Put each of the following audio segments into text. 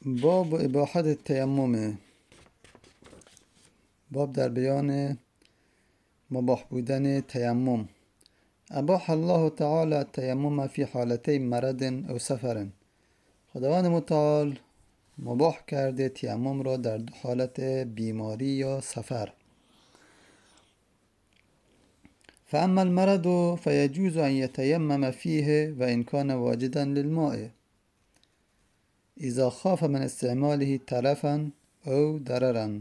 باب اباحت تیمم. باب در بیان مباح بودن تیمم. اباح الله تعالی التیمم فی حالتی مرض او سفر. خداوند متعال مباح کرده تیمم را در حالت بیماری یا سفر. فاما المرض فيجوز ان يتيمم فيه وان كان واجدا للماء اذا خاف من استعماله تلفا او ضررا،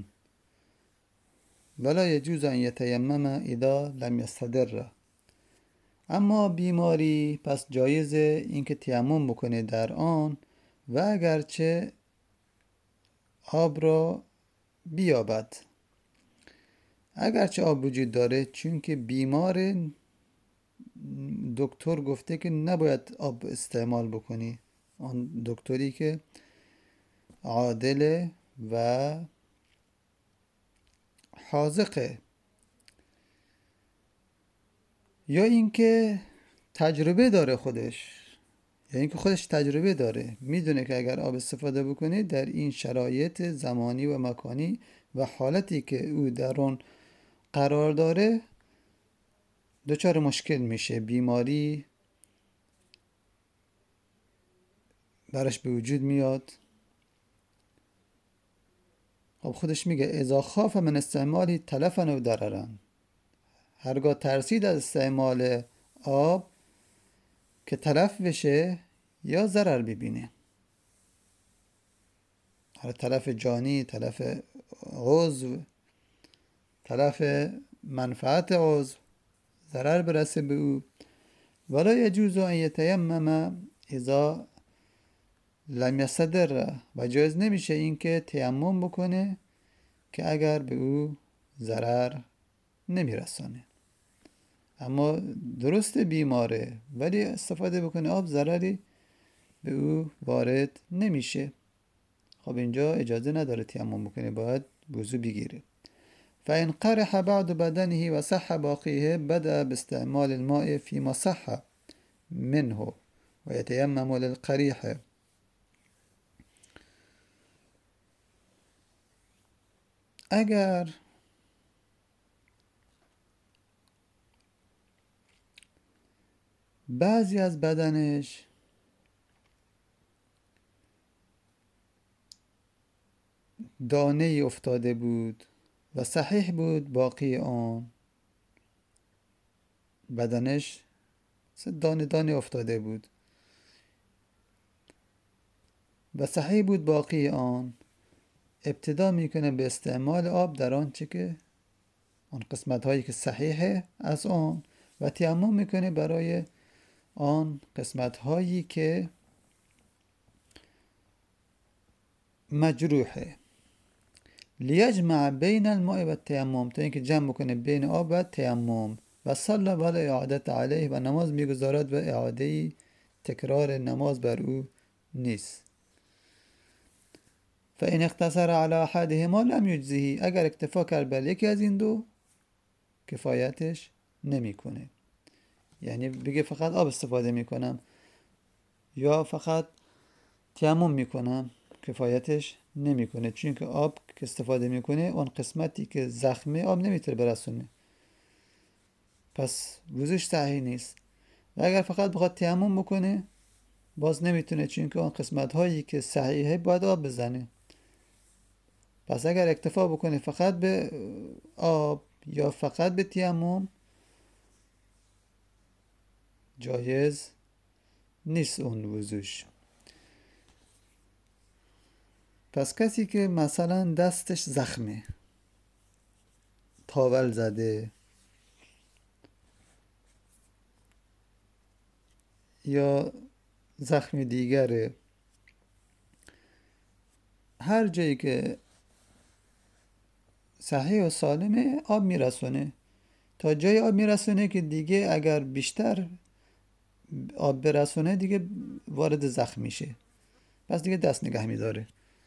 ولا يجوز ان يتيمم اذا لم يستدر. اما بیماری پس جایزه اینکه تیمم بکنه در آن و اگرچه آب را بیابد، اگرچه آب وجود داره، چون که بیمار دکتر گفته که نباید آب استعمال بکنی، آن دکتری که عادله و حاذقه، یا اینکه تجربه داره خودش، یا اینکه خودش تجربه داره، میدونه که اگر آب استفاده بکنه در این شرایط زمانی و مکانی و حالتی که او در اون قرار داره دچار مشکل میشه، بیماری براش به وجود میاد. خب خودش میگه اذا خاف من استعمالی تلفا و ضررا، هرگاه ترسید از استعمال آب که تلف بشه یا ضرر ببینه، هر تلف جانی، تلف عضو، تلف منفعت عضو، ضرر برسه به او. ولا یجوز ان یتیمم اذا لم یستدر، و جایز نمیشه این که تیمم بکنه که اگر به او ضرر نمیرسانه. اما درست بیماره ولی استفاده بکنه آب ضرری به او وارد نمیشه، خب اینجا اجازه نداره تیمم بکنه، باید وضو بگیره. فإن قرح بعض بدنه و صح باقیه بدأ باستعمال الماء فيما صح منه و یتیمم للقریح. اگر بعضی از بدنش دانه ای افتاده بود و صحیح بود باقی آن، بدنش دانه دانه افتاده بود و صحیح بود باقی آن، ابتدا میکنه به استعمال آب در آنچه که آن قسمت هایی که صحیحه از آن و تیمم میکنه برای آن قسمت هایی که مجروحه. لیجمع بین الماء و تیمم، تا اینکه جمع بکنه بین آب و تیمم. و صلی ولا اعادت علیه، و نماز میگذارد و اعاده تکرار نماز بر او نیست. فإن اقتصر على احدهما لم یجزه، اگر اکتفا کرد بر یکی از این دو کفایتش نمیکنه، یعنی بگه فقط آب استفاده میکنم یا فقط تیمم میکنم، کفایتش نمیکنه، چون که آب که استفاده میکنه اون قسمتی که زخمه آب نمیتونه برسونه، پس وضوش صحیح نیست. و اگر فقط بخواد تیمم بکنه باز نمیتونه، چون که اون قسمت هایی که صحیحه باید آب بزنه. پس اگر اکتفا بکنه فقط به آب یا فقط به تیمم جایز نیست اون وضوش. پس کسی که مثلا دستش زخمه، تاول زده یا زخم دیگره، هر جایی که صحیح و سالمه آب میرسونه، تا جای آب میرسونه که دیگه اگر بیشتر آب برسونه دیگه وارد زخم میشه، پس دیگه دست نگه میداره.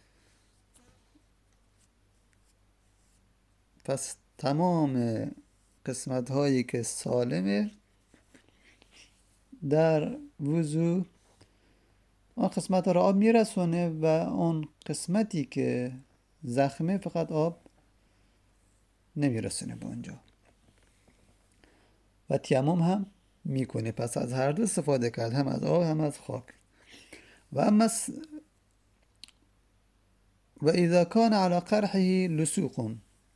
پس تمام قسمت هایی که سالمه در وضو اون قسمت را آب میرسونه و اون قسمتی که زخمه فقط آب نمیرسونه به اونجا و تیمم هم میکنه. پس از هر دو استفاده کرد، هم از آب هم از خاک. و اما و اذا کان علی قرحه لسوق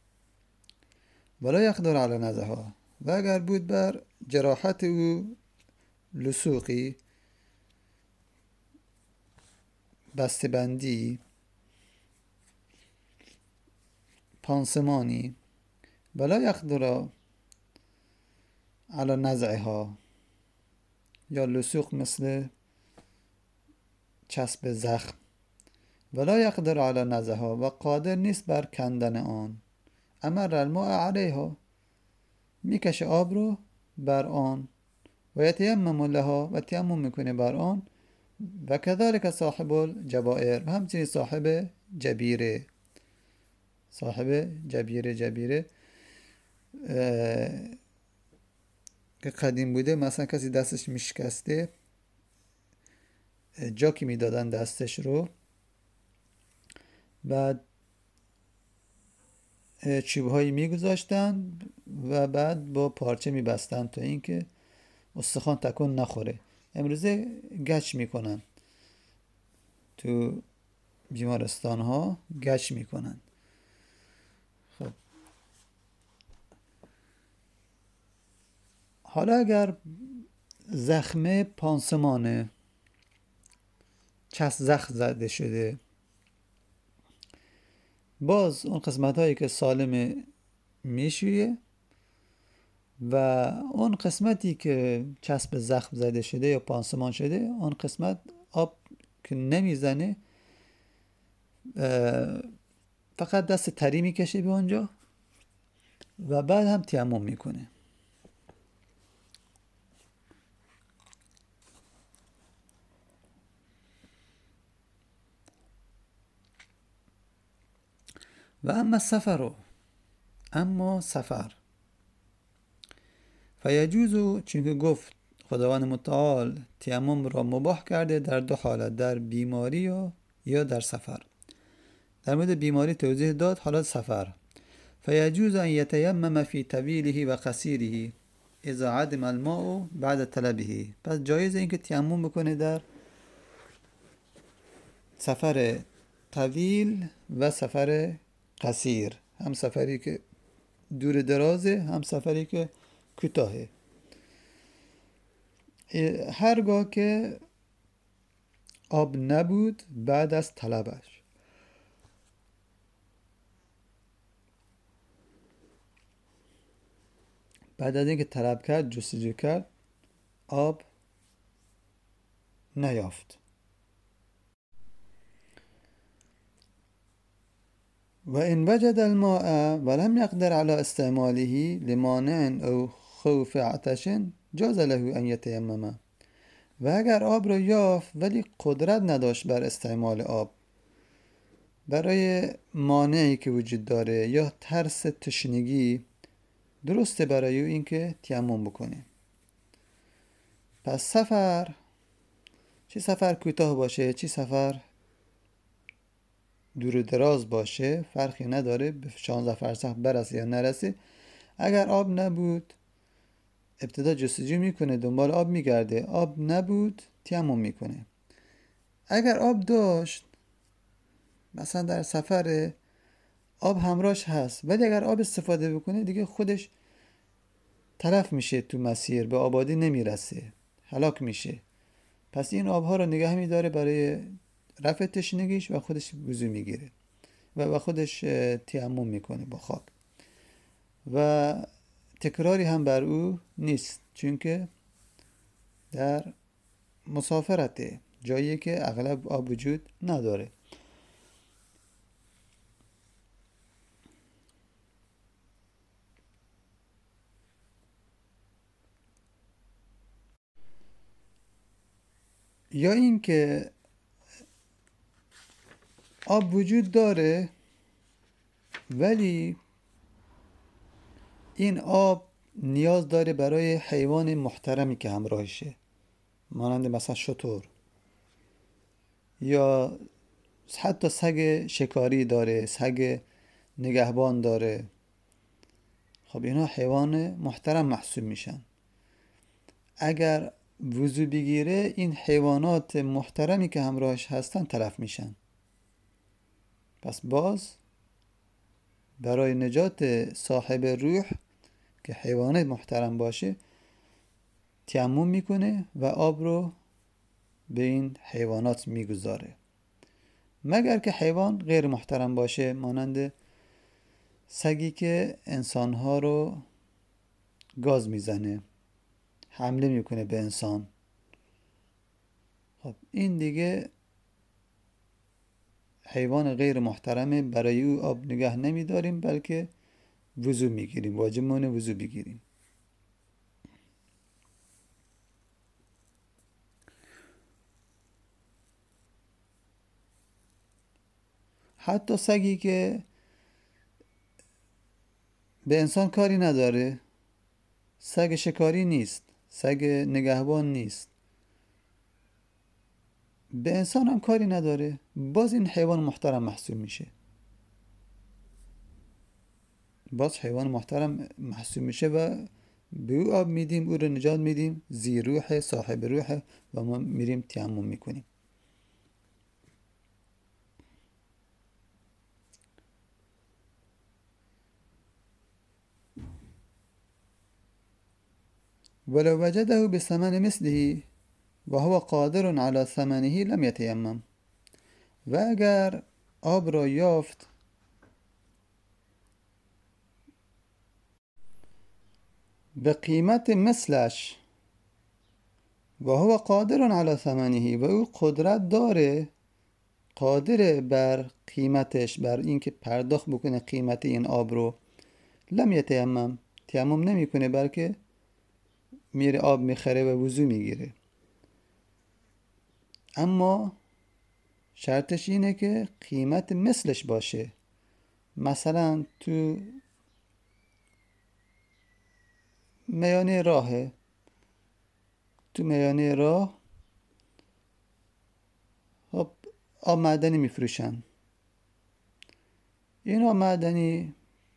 ولا یقدر علی نزعها، و اگر بود بر جراحت او لسوقی، بسته‌بندی، پانسمانی، ولا یقدر علی نزعها، یا لسوق مثل چسب زخم، ولا یقدر علی نزعها، و قادر نیست بر کندن آن، امر الماء علیها، میکشه آب رو بر آن، و یتیمم لها، و تیمم میکنه بر آن، و کذالک صاحب الجبائر، و همچنین صاحب جبیره. صاحب جبیره که قدیم بوده، مثلا کسی دستش میشکسته، جاکی میدادن دستش رو، بعد چوبهایی میگذاشتن و بعد با پارچه میبستن تا اینکه استخوان تکون نخوره. امروزه گچ میکنن، تو بیمارستان ها گچ میکنن. خب حالا اگر زخم پانسمانه، زخم زده شده، باز اون قسمت هایی که سالم میشویه و اون قسمتی که چسب زخم زده شده یا پانسمان شده، اون قسمت آب که نمیزنه، فقط دست تری میکشه به اونجا و بعد هم تیمم میکنه. و اما سفر فیجوز، چون که گفت خداوند متعال تیمم را مباح کرده در دو حالت، در بیماری یا در سفر. در مورد بیماری توضیح داد، حالت سفر. فیجوز ان یتیمم فی طویله و قصیره اذا عدم الماء بعد طلبه، پس جایزه این که تیمم بکنه در سفر طویل و سفر قصیر، هم سفری که دور درازه هم سفری که کوتاهه، هرگاه که آب نبود بعد از طلبش. بعد از اینکه طلب کرد، جستجو کرد، آب نیافت. و ان وجد الماء ولم يقدر على استعماله لمانع او خوف عطش جاز له ان يتيمم، و اگر آب را یافت ولی قدرت نداشت بر استعمال آب، برای مانعی که وجود داره یا ترس تشنگی، درسته برای او اینکه تیمم بکنه. پس سفر، چه سفر کوتاه باشه چه سفر دور و دراز باشه، فرقی نداره، به 16 فرسخ برسه یا نرسه، اگر آب نبود ابتدا جستجو میکنه، دنبال آب میگرده، آب نبود تیمم میکنه. اگر آب داشت، مثلا در سفر آب همراهش هست، ولی اگر آب استفاده بکنه دیگه خودش تلف میشه، تو مسیر به آبادی نمیرسه، هلاک میشه. پس این آبها رو نگه میداره برای رفع تشنگیش و خودش وضو میگیره و خودش تیمم میکنه با خاک و تکراری هم بر او نیست، چون که در مسافرته، جایی که اغلب آب وجود نداره. یا این که آب وجود داره ولی این آب نیاز داره برای حیوان محترمی که همراهشه، مانند مثلا شتر یا حتی سگ شکاری داره، سگ نگهبان داره، خب اینا حیوان محترم محسوب میشن. اگر وضو بگیره این حیوانات محترمی که همراهش هستن تلف میشن. پس باز برای نجات صاحب روح که حیوان محترم باشه تیمم میکنه و آب رو به این حیوانات میگذاره. مگر که حیوان غیر محترم باشه، مانند سگی که انسانها رو گاز میزنه، حمله میکنه به انسان، خب این دیگه حیوان غیر محترمه، برای او آب نگه نمیداریم بلکه وضو میگیریم، واجب مونه وضو بگیریم. حتی سگی که به انسان کاری نداره، سگ شکاری نیست، سگ نگهبان نیست، به انسان هم کاری نداره، باز این حیوان محترم محسوب میشه. باز حیوان محترم محسوب میشه و به او آب میدیم، او رو نجات میدیم، زی روح، صاحب روح، و ما میریم تیمم میکنیم. ولو وجده بثمن مثله و هو قادر على ثمنه لم يتيمم. و اگر آب را یافت به قیمت مثلش و هو قادر علی ثمنه، و او قدرت داره، قادر بر قیمتش، بر اینکه پرداخت بکنه قیمت این آب رو، لم یتیمم، تیمم نمیکنه بلکه میره آب میخره و وضو میگیره. اما شرطش اینه که قیمت مثلش باشه. مثلا تو میانه راهه، تو میانه راه خب آب معدنی میفروشن. این آب معدنی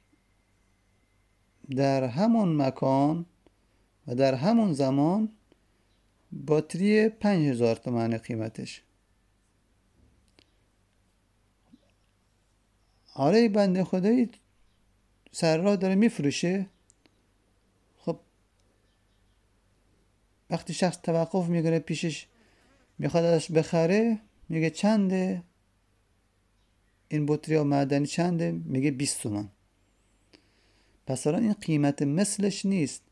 در همون مکان و در همون زمان باتری 5000 تومن قیمتش. آره بنده خدایی سر راه داره میفروشه. خب وقتی شخص توقف میکنه پیشش میخواد ازش بخره، میگه چنده این بطری آب معدنی، چنده؟ میگه 20 تومن. پس الان این قیمت مثلش نیست،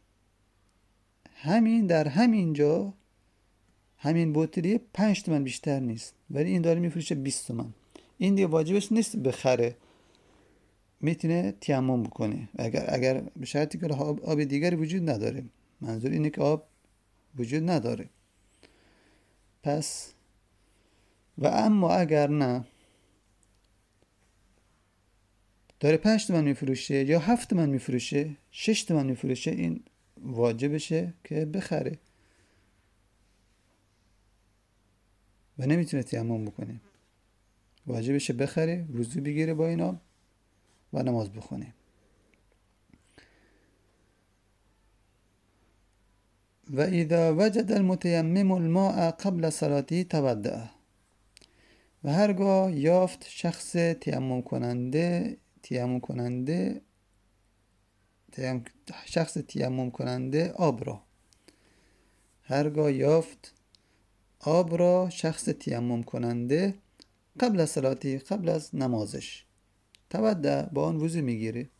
همین در همین جا همین بطری 5 تومن بیشتر نیست، ولی این داره میفروشه 20 تومن. این دیگه واجبش نیست بخره، میتونه تیمم بکنه اگر به شرطی که آب دیگری وجود نداره. منظور اینه که آب وجود نداره. پس و اما اگر نه، داره 5 تومن میفروشه یا 7 تومن میفروشه، 6 تومن میفروشه، این واجبشه که بخره و نمیتونه تیمم بکنه. واجبشه بخره، وضو بگیره با این آب و نماز بخونه. و اذا وجد المتیمم الماء قبل صلاته تودع. و هرگاه یافت شخص تیمم کننده آب را، هرگاه یافت آب را شخص تیمم کننده قبل از صلاتی، قبل از نمازش، تودع، با آن وضو میگیره.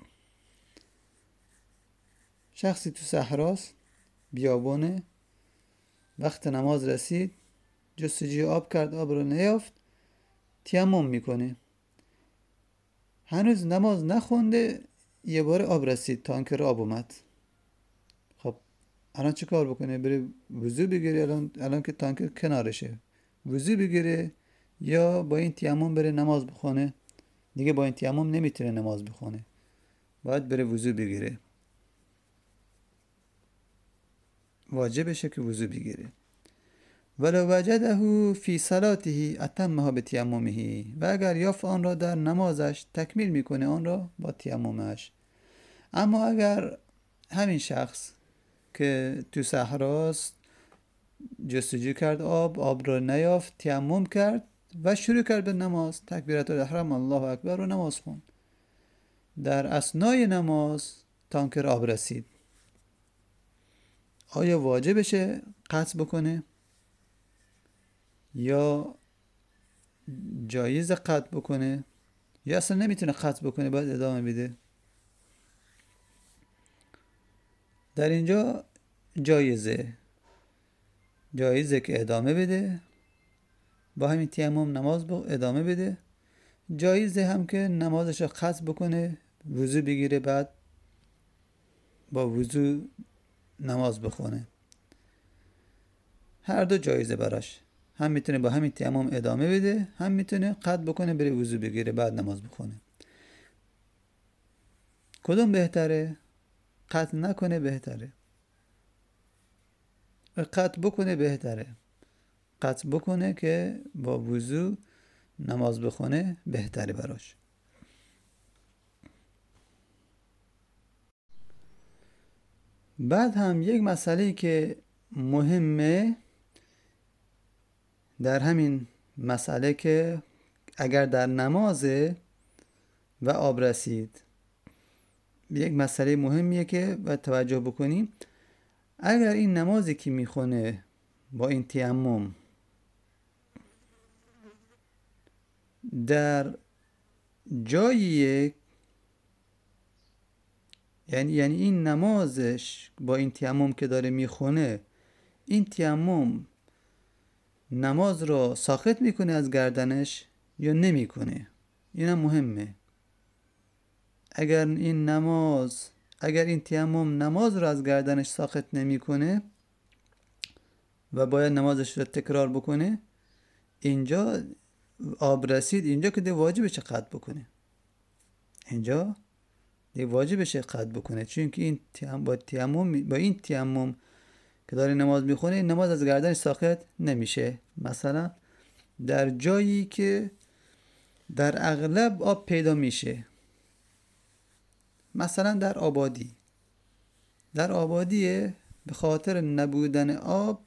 شخصی تو صحراست، بیابونه، وقت نماز رسید، جستجوی آب کرد، آب رو نیافت، تیمم میکنه. هنوز نماز نخونده یه بار آب رسید، تانکر آب اومد. خب الان چه کار بکنه؟ بره وضو بگیره؟ الان که تانکر کنارشه، وضو بگیره یا با این تیمم بره نماز بخونه؟ دیگه با این تیمم نمیتونه نماز بخونه، باید بره وضو بگیره، واجبشه که وضو بگیره. ولو وجده فی صلاته اتمها به تیممه، و اگر یافت آن را در نمازش تکمیل میکنه آن را با تیممش. اما اگر همین شخص که تو صحراست جستجو کرد آب را نیافت، تیمم کرد و شروع کرد به نماز، تکبیرت الاحرام الله اکبر و نماز خوند، در اثنای نماز تانکر آب رسید، آیا واجبشه قطع بکنه یا جایز قطع بکنه یا اصلا نمیتونه قطع بکنه باید ادامه بده؟ در اینجا جایزه که ادامه بده، با همین تیمم نماز ادامه بده. جایزه هم که نمازش رو قطع بکنه، وضو بگیره، بعد با وضو نماز بخونه. هر دو جایزه براش، هم میتونه با همین تیمم ادامه بده، هم میتونه قطع بکنه بره وضو بگیره بعد نماز بخونه. کدوم بهتره؟ قطع نکنه بهتره. قطع بکنه بهتره. قطع بکنه که با وضو نماز بخونه بهتره براش. بعد هم یک مسئله که مهمه در همین مسئله که اگر در نمازه و آب رسید، یک مسئله مهمیه که باید توجه بکنیم. اگر این نمازی که میخونه با این تیمم در جاییه، یعنی این نمازش با این تیمم که داره میخونه، این تیمم نماز رو ساقط میکنه از گردنش یا نمیکنه، اینم مهمه. اگر این تیمم نماز رو از گردنش ساقط نمیکنه و باید نمازش رو تکرار بکنه، اینجا آب رسید، اینجا که دیگه واجبشه قطع بکنه. اینجا دیگه واجبشه قطع بکنه، چون که این با این تیمم که داره نماز میخونه، این نماز از گردنش ساقط نمیشه. مثلا در جایی که در اغلب آب پیدا میشه، مثلا در آبادیه، به خاطر نبودن آب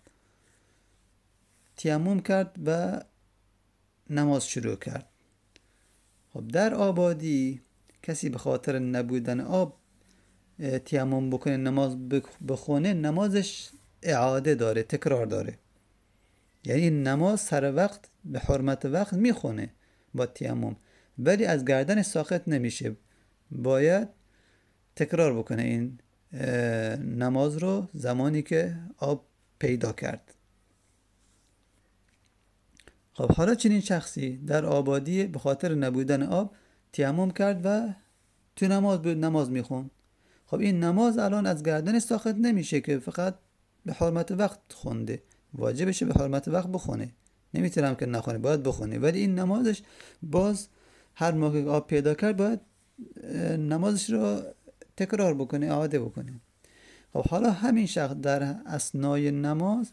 تیمم کرد و نماز شروع کرد. خب در آبادی کسی به خاطر نبودن آب تیمم بکنه نماز بخونه، نمازش اعاده داره، تکرار داره. یعنی نماز سر وقت به حرمت وقت میخونه با تیمم، ولی از گردن ساقط نمیشه، باید تکرار بکنه این نماز رو زمانی که آب پیدا کرد. خب حالا چنین شخصی در آبادی به خاطر نبودن آب تیمم کرد و تو نماز بود، نماز میخوند. خب این نماز الان از گردن ساقط نمیشه که فقط به حرمت وقت خونده، واجبشه به حرمت وقت بخونه، نمیتونم که نخونه، باید بخونه. ولی این نمازش باز هر موقع آب پیدا کرد باید نمازش رو تکرار بکنه، اعاده بکنه. خب حالا همین شخص در اثنای نماز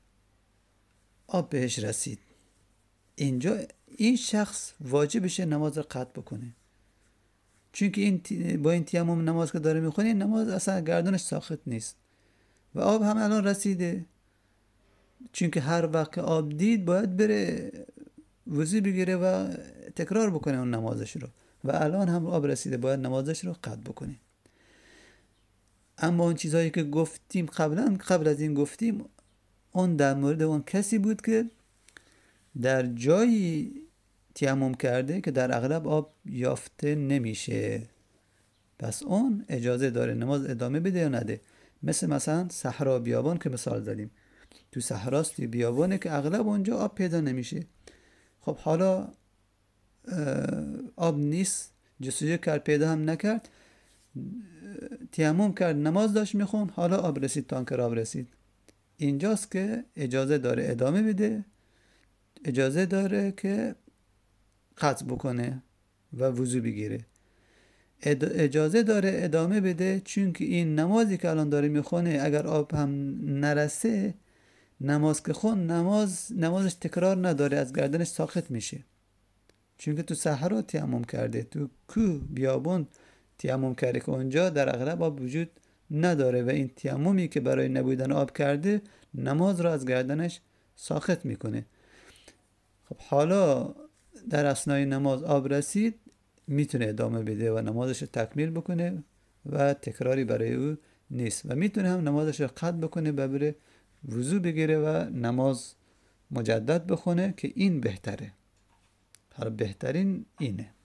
آب بهش رسید، اینجا این شخص واجبشه نماز رو قطع بکنه، چون که با این تیمم نماز که داره میخونه، این نماز اصلا گردنش ساقط نیست و آب هم الان رسیده، چون که هر وقت آب دید باید بره وضو بگیره و تکرار بکنه اون نمازش رو، و الان هم آب رسیده باید نمازش رو قطع بکنه. اما اون چیزهایی که گفتیم قبل از این گفتیم، اون در مورد اون کسی بود که در جایی تیمم کرده که در اغلب آب یافته نمیشه، پس اون اجازه داره نماز ادامه بده یا نده. مثلا صحرا بیابان که مثال زدیم، تو صحراست، بیابانه که اغلب اونجا آب پیدا نمیشه. خب حالا آب نیست، جستجو کرد پیدا هم نکرد، تیمم کرد نماز داشت میخون، حالا آب رسید، تانکر آب رسید، اینجاست که اجازه داره ادامه بده، اجازه داره که قطع بکنه و وضو بگیره، اجازه داره ادامه بده، چون که این نمازی که الان داره میخونه اگر آب هم نرسه نماز که خون نمازش تکرار نداره، از گردنش ساقط میشه. چون که تو صحرا تیمم کرده، تو کوه بیابون تیمم کرده که اونجا در اغلب آب وجود نداره و این تیممی که برای نبودن آب کرده نماز را از گردنش ساقط میکنه. خب حالا در اثنای نماز آب رسید، میتونه ادامه بده و نمازش رو تکمیل بکنه و تکراری برای او نیست و میتونه هم نمازش رو قطع بکنه، ببره وضو بگیره و نماز مجدد بخونه که این بهتره. حالا بهترین اینه.